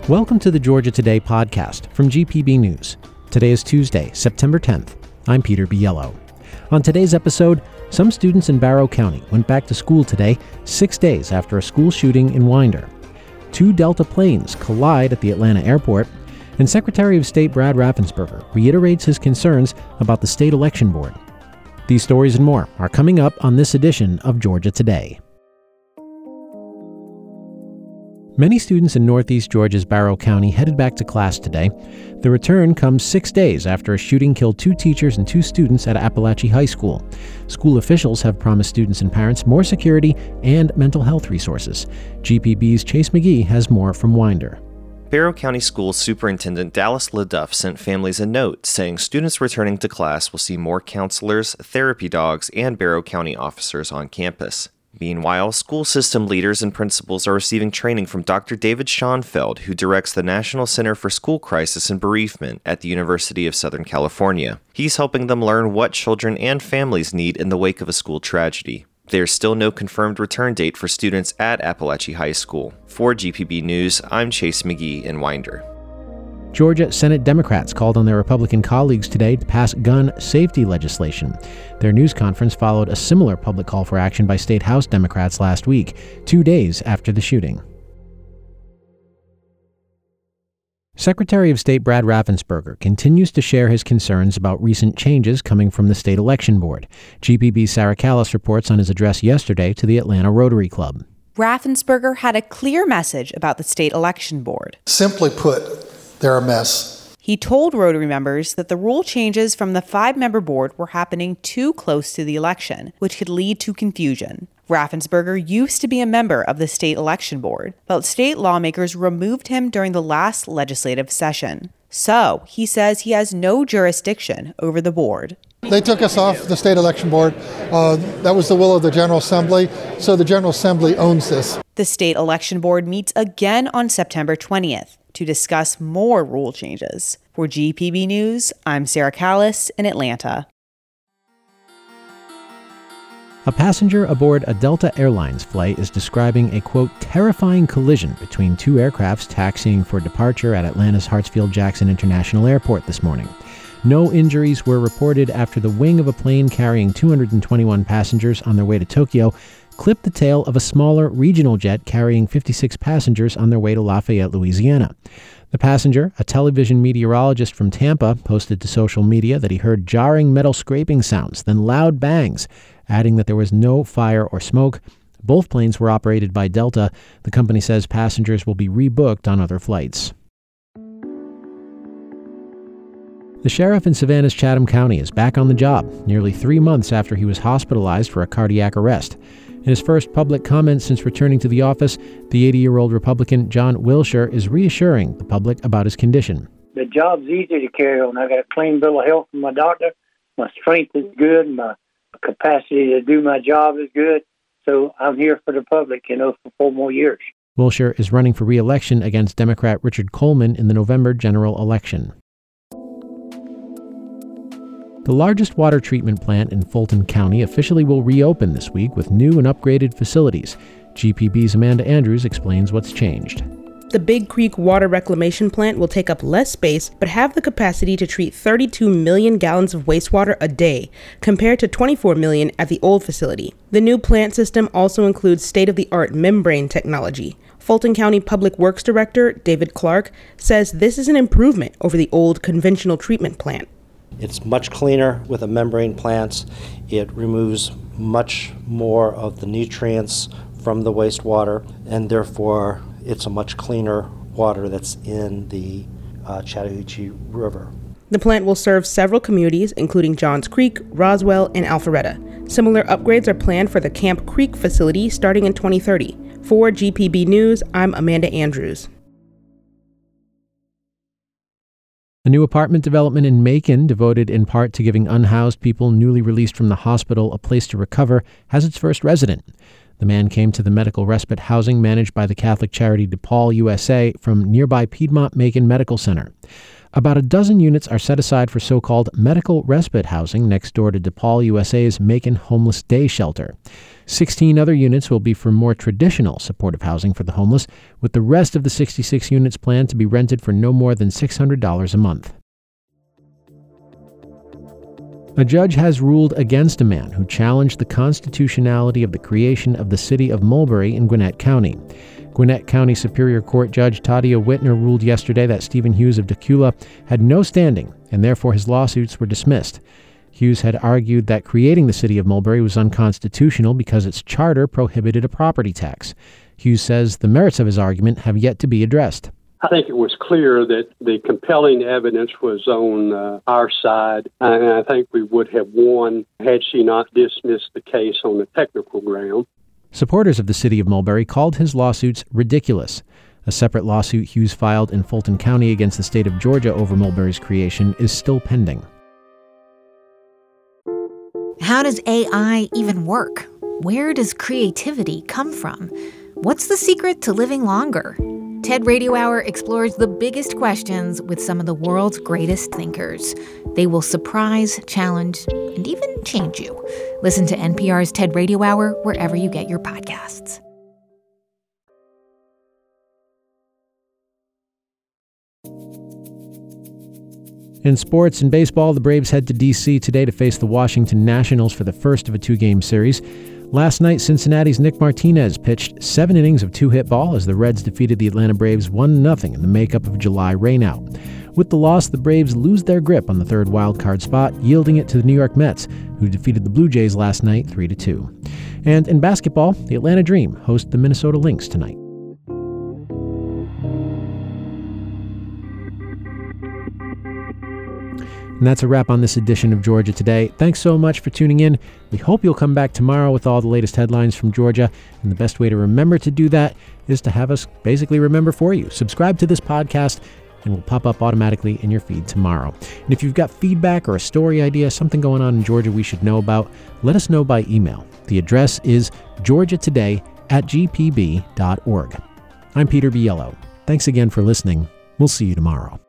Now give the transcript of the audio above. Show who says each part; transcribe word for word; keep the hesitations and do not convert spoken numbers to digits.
Speaker 1: Welcome to the Georgia Today podcast from G P B News. Today is Tuesday, September tenth. I'm Peter Biello. On today's episode, some students in Barrow County went back to school today, six days after a school shooting in Winder. Two Delta planes collide at the Atlanta airport, and Secretary of State Brad Raffensperger reiterates his concerns about the state election board. These stories and more are coming up on this edition of Georgia Today. Many students in Northeast Georgia's Barrow County headed back to class today. The return comes six days after a shooting killed two teachers and two students at Appalachia High School. School officials have promised students and parents more security and mental health resources. G P B's Chase McGee has more from Winder.
Speaker 2: Barrow County School Superintendent Dallas LaDuff sent families a note saying students returning to class will see more counselors, therapy dogs, and Barrow County officers on campus. Meanwhile, school system leaders and principals are receiving training from Doctor David Schoenfeld, who directs the National Center for School Crisis and Bereavement at the University of Southern California. He's helping them learn what children and families need in the wake of a school tragedy. There's still no confirmed return date for students at Appalachia High School. For G P B News, I'm Chase McGee in Winder.
Speaker 1: Georgia Senate Democrats called on their Republican colleagues today to pass gun safety legislation. Their news conference followed a similar public call for action by State House Democrats last week, two days after the shooting. Secretary of State Brad Raffensperger continues to share his concerns about recent changes coming from the state election board. G P B's Sarah Callis reports on his address yesterday to the Atlanta Rotary Club.
Speaker 3: Raffensperger had a clear message about the state election board.
Speaker 4: Simply put, they're a mess.
Speaker 3: He told Rotary members that the rule changes from the five-member board were happening too close to the election, which could lead to confusion. Raffensperger used to be a member of the state election board, but state lawmakers removed him during the last legislative session. So, he says he has no jurisdiction over the board.
Speaker 4: They took us off the state election board. Uh, that was the will of the General Assembly, so the General Assembly owns this.
Speaker 3: The state election board meets again on September twentieth. To discuss more rule changes. For G P B News, I'm Sarah Callis in Atlanta.
Speaker 1: A passenger aboard a Delta Airlines flight is describing a, quote, terrifying collision between two aircrafts taxiing for departure at Atlanta's Hartsfield-Jackson International Airport this morning. No injuries were reported after the wing of a plane carrying two hundred twenty-one passengers on their way to Tokyo clipped the tail of a smaller regional jet carrying fifty-six passengers on their way to Lafayette, Louisiana. The passenger, a television meteorologist from Tampa, posted to social media that he heard jarring metal scraping sounds, then loud bangs, adding that there was no fire or smoke. Both planes were operated by Delta. The company says passengers will be rebooked on other flights. The sheriff in Savannah's Chatham County is back on the job, nearly three months after he was hospitalized for a cardiac arrest. In his first public comment since returning to the office, the eighty-year-old Republican John Wilshire is reassuring the public about his condition.
Speaker 5: The job's easy to carry on. I got a clean bill of health from my doctor. My strength is good. My capacity to do my job is good. So I'm here for the public, you know, for four more years.
Speaker 1: Wilshire is running for re-election against Democrat Richard Coleman in the November general election. The largest water treatment plant in Fulton County officially will reopen this week with new and upgraded facilities. G P B's Amanda Andrews explains what's changed.
Speaker 6: The Big Creek Water Reclamation Plant will take up less space but have the capacity to treat thirty-two million gallons of wastewater a day, compared to twenty-four million at the old facility. The new plant system also includes state-of-the-art membrane technology. Fulton County Public Works Director David Clark says this is an improvement over the old conventional treatment plant.
Speaker 7: It's much cleaner with the membrane plants. It removes much more of the nutrients from the wastewater, and therefore it's a much cleaner water that's in the uh, Chattahoochee River.
Speaker 6: The plant will serve several communities, including Johns Creek, Roswell, and Alpharetta. Similar upgrades are planned for the Camp Creek facility starting in twenty thirty. For G P B News, I'm Amanda Andrews.
Speaker 1: A new apartment development in Macon, devoted in part to giving unhoused people newly released from the hospital a place to recover, has its first resident. The man came to the medical respite housing managed by the Catholic charity DePaul U S A from nearby Piedmont-Macon Medical Center. About a dozen units are set aside for so-called medical respite housing next door to DePaul U S A's Macon Homeless Day Shelter. sixteen other units will be for more traditional supportive housing for the homeless, with the rest of the sixty-six units planned to be rented for no more than six hundred dollars a month. A judge has ruled against a man who challenged the constitutionality of the creation of the city of Mulberry in Gwinnett County. Gwinnett County Superior Court Judge Tadia Whitner ruled yesterday that Stephen Hughes of Decula had no standing, and therefore his lawsuits were dismissed. Hughes had argued that creating the city of Mulberry was unconstitutional because its charter prohibited a property tax. Hughes says the merits of his argument have yet to be addressed.
Speaker 8: I think it was clear that the compelling evidence was on uh, our side, and I think we would have won had she not dismissed the case on the technical ground.
Speaker 1: Supporters of the city of Mulberry called his lawsuits ridiculous. A separate lawsuit Hughes filed in Fulton County against the state of Georgia over Mulberry's creation is still pending.
Speaker 9: How does A I even work? Where does creativity come from? What's the secret to living longer? TED Radio Hour explores the biggest questions with some of the world's greatest thinkers. They will surprise, challenge, and even change you. Listen to N P R's TED Radio Hour wherever you get your podcasts.
Speaker 1: In sports and baseball, the Braves head to D C today to face the Washington Nationals for the first of a two-game series. Last night, Cincinnati's Nick Martinez pitched seven innings of two-hit ball as the Reds defeated the Atlanta Braves one to nothing in the makeup of July rainout. With the loss, the Braves lose their grip on the third wildcard spot, yielding it to the New York Mets, who defeated the Blue Jays last night three to two. And in basketball, the Atlanta Dream host the Minnesota Lynx tonight. And that's a wrap on this edition of Georgia Today. Thanks so much for tuning in. We hope you'll come back tomorrow with all the latest headlines from Georgia. And the best way to remember to do that is to have us basically remember for you. Subscribe to this podcast and we'll pop up automatically in your feed tomorrow. And if you've got feedback or a story idea, something going on in Georgia we should know about, let us know by email. The address is georgia today at g p b dot org. I'm Peter Biello. Thanks again for listening. We'll see you tomorrow.